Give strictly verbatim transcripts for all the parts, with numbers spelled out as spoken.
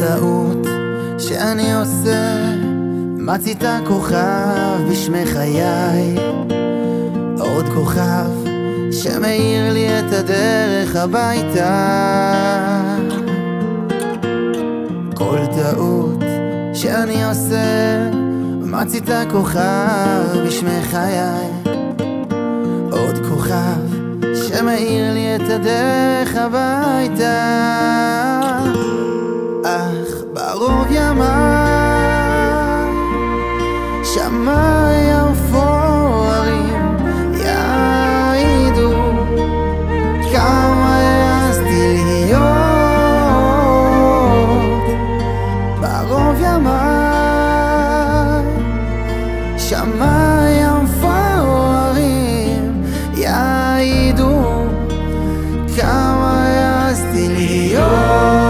טעות שאני עושה, מצית כוכב בשמי חיי, עוד כוכב שמאיר לי את הדרך הביתה. כל טעות שאני עושה, מצית כוכב בשמי חיי, עוד כוכב שמאיר לי את הדרך הביתה. אך בערוב ימיי שמי המפוארים יעידו כמה העזתי להיות. בערוב ימיי שמי המפוארים יעידו כמה העזתי להיות.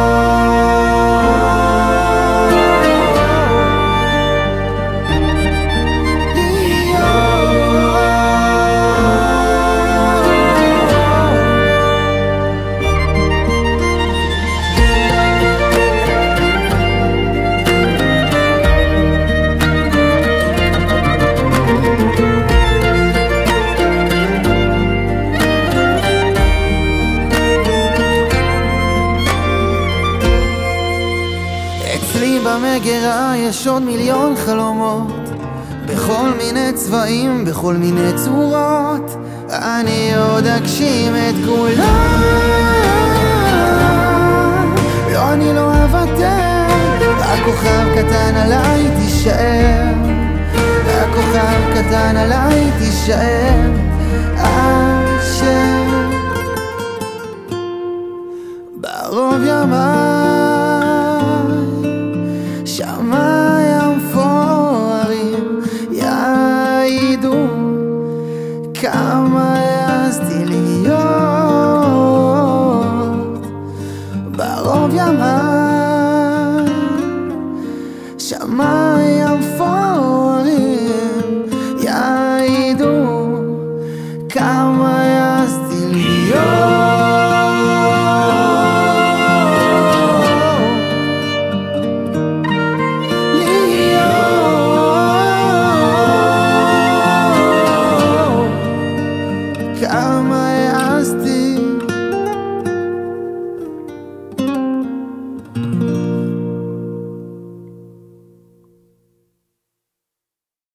אצלי במגירה יש עוד מיליון חלומות, בכל מיני צבעים, בכל מיני צורות. אני עוד אגשים את כולם, לא, אני לא אוותר. הכוכב קטן עליי תישאר, הכוכב קטן עליי תישאר, אשר בערוב ימיי